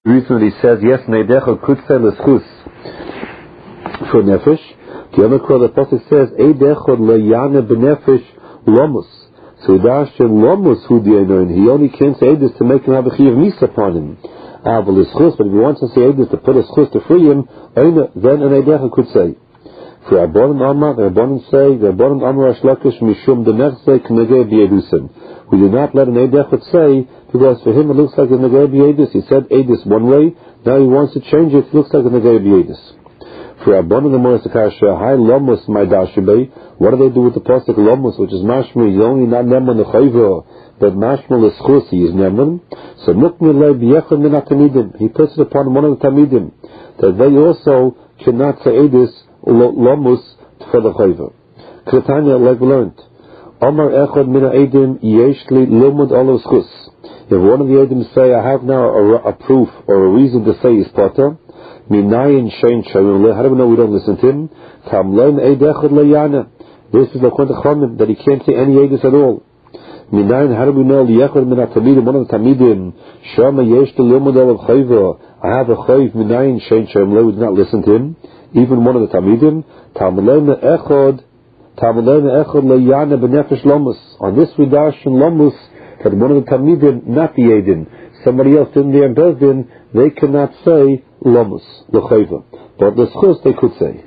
The reason that he says, yes, Neidecha could say l'schus for nefesh. The other quote, the Pasuk says, Eidechod leyane b'nefesh lomus. So he dashed in lomus hu di'einoin. He only came to Eidus to make him have a chiyav misa upon him. But if he wants to say Eidus to put a schus to free him, then an Eidecha could say. For Rabbanan Amar, the Rabbanan say, the Rabbanan Amar Ashlakish Mishum Denechse Knegei B'Yedusin. We do not let an Eidechot say, because for him it looks like a Negei B'Yedus. He said Eidus one way, now he wants to change it, it looks like a Negei B'Yedus. For Rabbanan Amar Sakasha, Hai Lomus Maidashibay, what do they do with the Pasuk Lomus, which is Mashmi, he's only not Neman the Chayva, but Mashma L'Schus, he is Neman. So Nukmilei B'Yechon Min HaTamidim, he puts it upon one of the Tamidim, that they also cannot say Eidus Lomus for the Chayva. Kretanya, like we learned, Omar Echad Min HaEdim Yeshli Limud Olav Schus. If one of the Edim say, I have now a proof or a reason to say his potter, Minayin Shein Shayim, how do we know we don't listen to him? Tamlein Eidechad Leyana. This is the Kwant Chachamim, that he can't say any Eidus at all. Minayin, how do we know Liechad Min HaTamidim, one of the Tamidim, Shama Yeshli Limud Olav Chayva, I have a Chayv Minayin Shein Shayim, we do not listen to him. Even one of the Tamidim, Tamlein Echad Leyana B'nefesh Lomus. On this we dash in Lomus, that one of the Tamidim, not the Edin, somebody else in there in Bezdin, they cannot say Lomus, L'chayva. But the Schus they could say.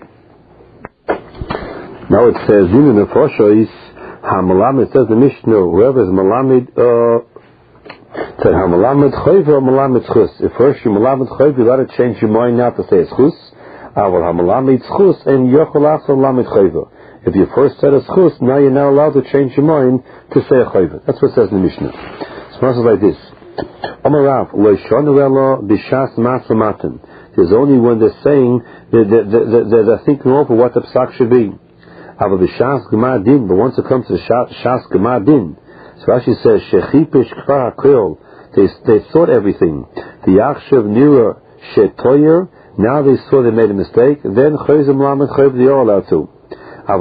Now it says, in the Foshois, HaMalamid, it says the Mishnah, whoever is Malamid, said HaMalamid Chayva or Malamid Schus. If first you Malamid Chayva, you got to change your mind now to say Schus. Avol HaMalamid Schus, and Yochel Asa Malamid Chayva. If you first said a schus, now you're not allowed to change your mind to say a chayva. That's what it says in the Mishnah. So it's like this. Amarav, Loishonu b'shas masamatin. There's only when they're saying, they're thinking over what the psak should be. Ava b'shas gemar din, but once it comes to the shas gemar din, so Rashi says, shechipish kfar hakol, they thought everything. The yachshav nira shetoyer, now they saw they made a mistake, then chayzim lamed chayv, they are allowed to. You're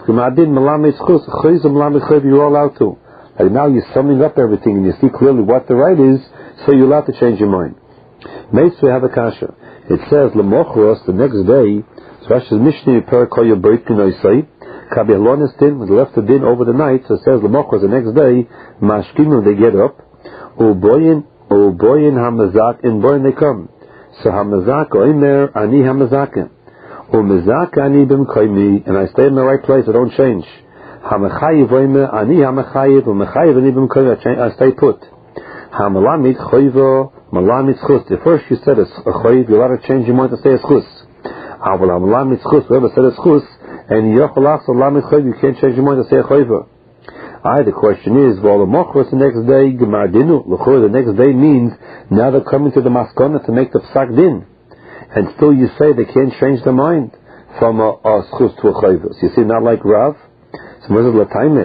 allowed to. Like now you're summing up everything and you see clearly what the right is, so you're allowed to change your mind. Mates, we have a kasha. It says, L'mochros, the next day, so Rashi's Mishnah, Perikoya Beit Kinoisai, Kabialonis din, was left the din over the night, so it says, L'mochros, the next day, Mashkinu, they get up, Uboyin Hamazak, in Boyin they come. So Hamazak, Oimer, Ani Hamazakin. And I stay in the right place, I don't change. I stay put. The first you said a chayiv, you're allowed to change your mind to say a schus. Whoever said a schus, and you can't change your mind to say a chayiv. The question is, the next day, the next day means, now they're coming to the maskana to make the psak din. And still you say they can't change their mind from a schus to a chayvus. You see, not like Rav. So who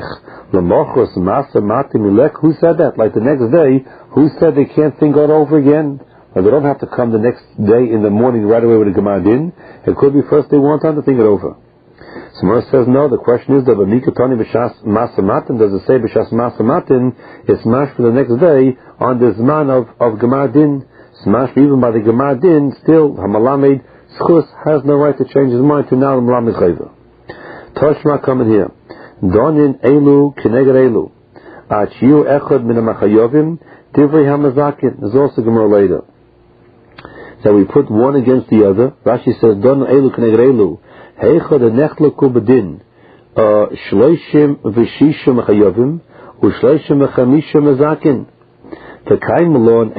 said that? Like the next day, who said they can't think it over again? Or they don't have to come the next day in the morning right away with a gemar din. It could be first they want time to think it over. So Moshe says no. The question is, does it say b'shas masamatin? It's mash for the next day on the zman of gemar din. Smash, even by the gemar din, still Hamalamed Schus has no right to change his mind to now the Malamed Chayva. Toshma coming here. Donin Elu Keneged Elu. Achiu Echad Min HaMachayovim Divrei HaMazakin. There's also gemara later. So we put one against the other. Rashi says, Donin Elu Keneged Elu. Heichad Nechleku Bedin. Shloishim V'Shishim Machayovim U'Shloishim V'Chamishim Mazakin. So then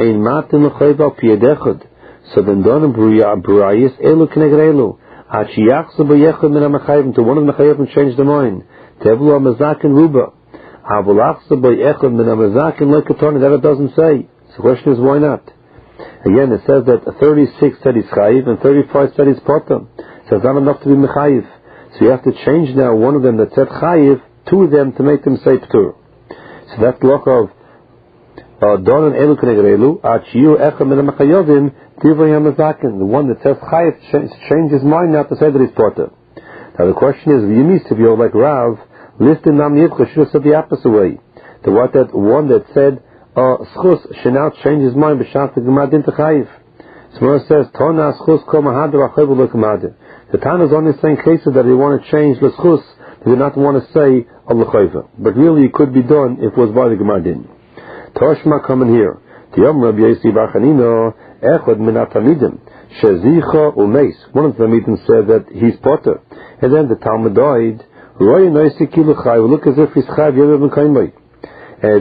Donim Bruyas Elu Keneged Elu. Achiyachsu B'Yechad Min HaMachayim, to one of the Machayim change their mind. Tevlu HaMazakin Ruba. Avulachsu B'Yechad Min HaMazakin Lekatoni. That it doesn't say. So the question is, why not? Again, it says that 36 said he's chayiv and 35 said he's potter. So it's not enough to be mechayiv. So you have to change now one of them that said chayiv, two of them to make them say ptur. So that's look of Donan Elu Keneged Elu, Achiyu Echad Min HaMachayovim Divrei HaMazakin. The one that says chayiv change his mind now to say that he's potter. Now the question is, if you're like Rav, listed Nam Yivcha should have said the opposite way. That one that said schus should now change his mind b'shas the gemar din to chayiv. Gemara says, Tona schus kol mahader achoyv lo kamader. The Tana is only saying cases that they want to change l'schus, they do not want to say al l'choyva. But really it could be done if it was by the Gemara din. Toshma coming here. Tiyom Rabbi Yossi bar Chanina, echad min atamidim, shezicha umeis. One of the Tamidim said that he's potter. And then the Talmud died, Roy noisi kilu chai, look as if he's chai yevim kaimai. And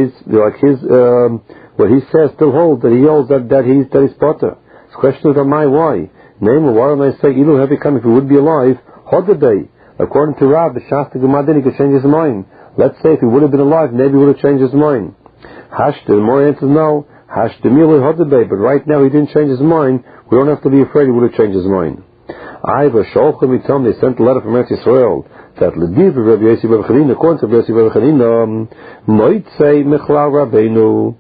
what he says still holds, that he holds that he's potter. The question is, why? Namely, why don't I say ilu have come if he would be alive? Hodaday. According to Rav, the Shasta Gemara he could change his mind. Let's say if he would have been alive, maybe he would have changed his mind. The more answers no. But right now he didn't change his mind. We don't have to be afraid he would have changed his mind. They sent a letter from Eretz Yisrael that Lediv Rabbi Yossi bar Chanina, according to Rabbi Yossi bar Chanina, might say Michlal Rabbeinu.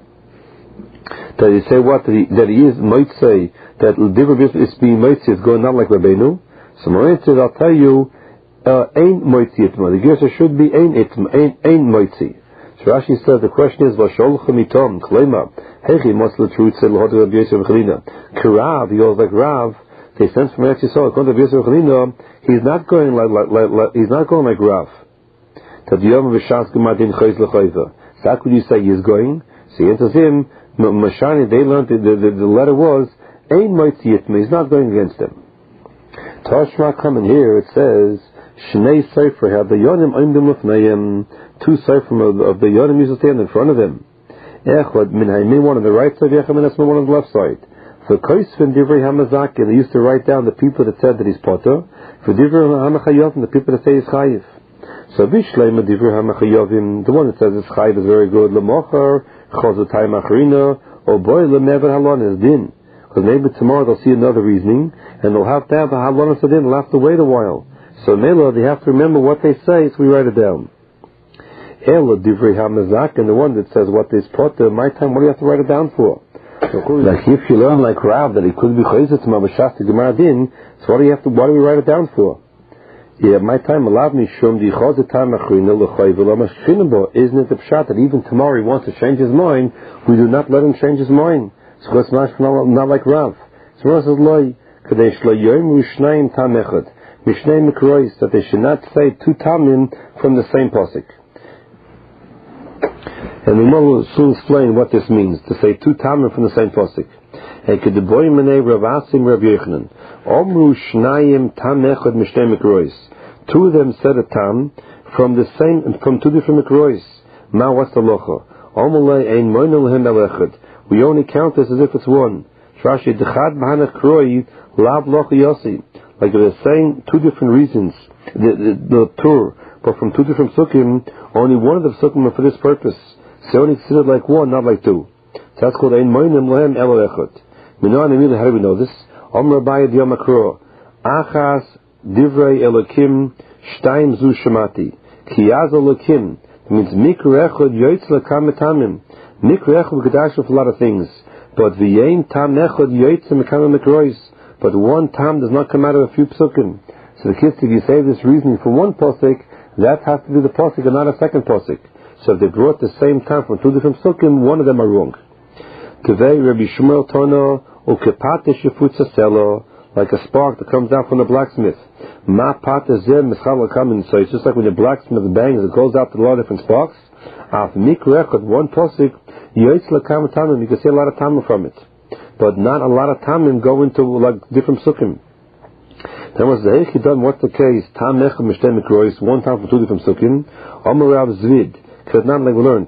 That he say what? That he is might say that Lediv Rabbi Yossi is being might say is going not like Rabbeinu. So my answer, I'll tell you, ain't might see itma. The answer should be ain't itma, ain't might see. So Rashi says the question is Vasholchem itom Klema Hechi Mosle Truth said L'Hod Rabbi Yossi bar Chanina. Kirav, he goes like Rav. They sense from Eretz Yisrael, according to Rabbi Yossi bar Chanina, he's not going like Rav. That Yom V'Shas Gemadin Chayz L'Chayza. So how could you say he's going? So he answers him. Mashani, they learned the letter was Ein Moitzi Yitma. He's not going against them. Tashma coming here. It says Shnei Sefer have the Yonim Oimdim Lefneim. Two Sefer of the Yonim used to stand in front of them. Echad Min Haymin, one on the right side, Yechad Min Esma, one on the left side. For Koisvin Divrei Hamazaki, they used to write down the people that said that he's potter. For Divrei Hamachayovim, the people that say he's chayiv. So Bishleima Divrei Hamachayovim, the one that says he's chayiv is very good. Lemochar Chazutay Machrina, or boy Lemever Halon is din. Because maybe tomorrow they'll see another reasoning, and they'll have to have the Halon for din. They'll have to wait a while. So Mela, they have to remember what they say, so we write it down. Ela Divrei Hamazaki, and the one that says what is potter, my time, what do you have to write it down for? Like if you learn like Rav that he could be chayzet to Mavashasta Gemara Din, so what do we write it down for? Yeah, my time allowed me shum di chazet time achrina l'chay v'lamashchinabo. Isn't it the pshat that even tomorrow he wants to change his mind, we do not let him change his mind? So it's not like Rav. So Rav says loy kadesh lo yom rushnayim tam echad mishnei mikrois, that they should not say two tamim from the same pasuk. And we will soon explain what this means, to say two tamim from the same pasuk. And kedeboy menei Rav Asim Rav Yochanan, Omru shnayim tam echad mishnei mikrois. Two of them said a tam from two different mikrois. Ma, what's the locha? Omulei ein moinel hem el echad. We only count this as if it's one. Shrashi dechad b'hanach kroi lav locha yosi. Like they're saying two different reasons. The tur, but from two different sukkim, only one of the sukkim are for this purpose. So only considered like one, not like two. So that's called ein moinem lehem elo echad. How do we know this? Omra bayad yom akro achas divrei elokim shtaim zu shemati kiyaz elokim. It means mikra echad yoytz lekam etamim. Mikra echad v'gedash of a lot of things, but v'yein tam echad yoytz lekam mikrois. But one tam does not come out of a few psukim. So the kids, if you say this reasoning for one posik, that has to be the posik and not a second posik. So if they brought the same time from two different psukim, one of them are wrong. Kavei Rabbi Shmuel Tono ukepate shefutza selo, like a spark that comes out from the blacksmith. Ma pate zeh mischal kamin. So it's just like when the blacksmith bangs, it goes out to a lot of different sparks. Af mikrechot, one posik yoytz lekam tamim. You can see a lot of tamim from it, but not a lot of tamim go into like different psukim. Then was the heichi done. What's the case? Tam echad mishtei mikrois, one time from two different psukim. Omer Rav Zvid. Because not like we learned,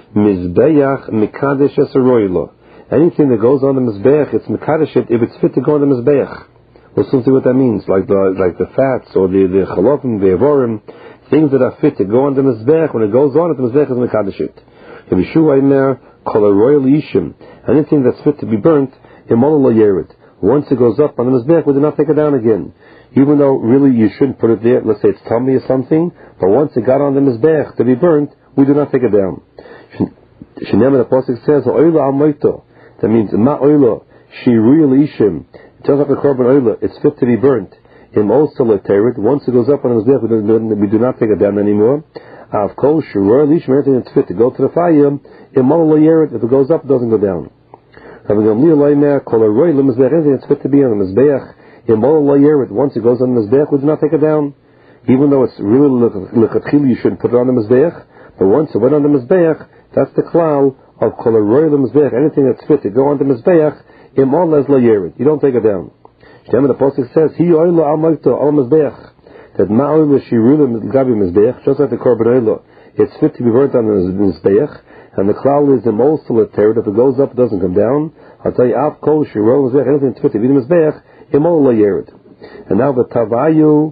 Mizbeach Mikadesh Esaroylo. Anything that goes on the Mizbeach, it's Mikadesh if it's fit to go on the Mizbeach. We'll soon see what that means, like the fats or the chalofim, the avorim, things that are fit to go on the Mizbeach. When it goes on the Mizbeach, is Mikadesh it. Yeshua Imer Kol Royal Yishim. Anything that's fit to be burnt, Imol Lo Yerid. Once it goes up on the Mizbeach, we do not take it down again. Even though really you shouldn't put it there, let's say it's tummy or something, but once it got on the Mizbeach to be burnt, we do not take it down. Shnei the pasuk says oila amoito. That means ma oila shiruyel ishim. Just like the korban oila, it's fit to be burnt. Im also leterit. Once it goes up on the mizbeach, we do not take it down anymore. Av kol shiruyel ishim. Everything that's fit to go to the fire. Im lo yerit. If it goes up, it doesn't go down. Rabbi Gamliel Leimer, Kol Aroi L'Mizbeach, anything that's fit to be on the Mizbeach, once it goes on the Mizbeach, we do not take it down. Even though it's really L'Chatchila, you shouldn't put it on the Mizbeach, but once it went on the Mizbeach, that's the klal of Kol Aroi L'Mizbeach, anything that's fit to go on the Mizbeach, Imol Les Lo Yered, you don't take it down. Shem, the Pasuk says, Hi Oilo Al Moito Al Mizbeach, that Ma'oilo Shirulim Gabi Mizbeach, just like the Korban Oilo, it's fit to be burnt on the Mizbeach, and the klal is Imol Solitaire, if it goes up, it doesn't come down. I'll tell you, Av Kol Shirul Mizbeach, anything that's fit to be the Mizbeach, Imol Lo Yered. And now the Tavayu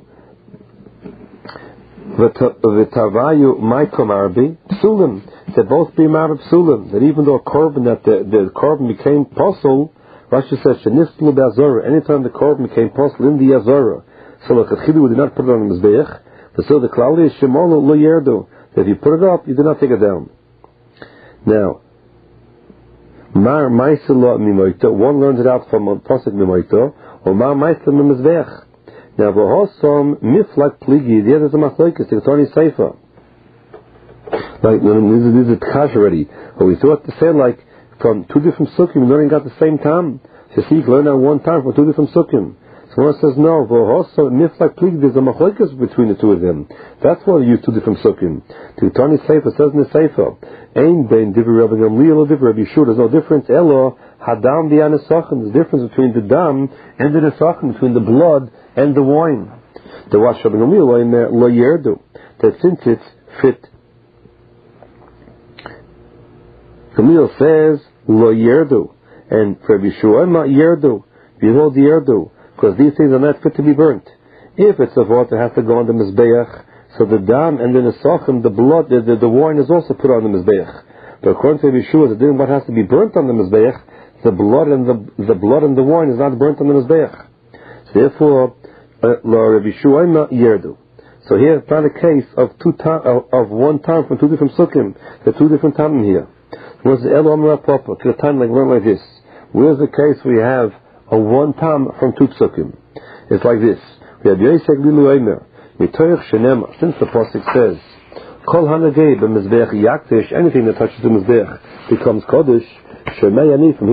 Maikom Arbi Psulim, that both be Marab Psulim, that even though Korban, that the Korban became Posel, Rashi says, Shenistlu Be'azorah, anytime the Korban became Posel in the Azorah, so L'Chatchila we did not put it on the Mizbeach, but so the klal is Shemon Lo Yerdu, that if you put it up, you do not take it down. Now, Mar Maisela Mimoito, one learns it out from Pasuk Mimoito, or Mar Maisela Mimizbeach. Now, V'hosom Miflak Pligi, the other is a Machlokes, the Tony Sefer. Like, this is a Tchash already, but we thought to say, like, from two different Sukkim, learning at the same time. So you see, you learn at one time from two different Sukkim. So one says, no, V'hosom Miflak Pligi, there's a Machlokes between the two of them. That's why they use two different Sukkim. The Tony Sefer says in the Sefer, Ein bein Divri Rabbi Gamliel or Divri Rabbi Yeshua, there's no difference, Elo, Hadam V'Yanesachim, there's a difference between the Dam and the Nesachim, between the blood and the wine. The Rosh Rabbi Gamliel in there, Lo Yerdu, that since it's fit. Gamliel says, Lo Yerdu, and for Rabbi Yeshua, not Yerdu, behold the Yerdu, because these things are not fit to be burnt. If it's a vort that has to go on the Mizbeach, so the dam and the nesachim, the blood, the wine is also put on the Mizbeach. But according to Rabbi Yeshua, what has to be burnt on the Mizbeach, the blood and the wine is not burnt on the Mizbeach. So therefore, Rabbi Yeshua not Yerdu. So here it's not a case of one time from two different sukkim. There are two different time here. Where's the El Amra Papa? To the time like this. Where's the case we have a one time from two sukkim? It's like this. We have Yosek Lilu Eimer. Since the Pasuk says, Kol Hanagei b'Mizbeach Yaktish, anything that touches the Mizbeach becomes Kodesh, Shemei Ani, from here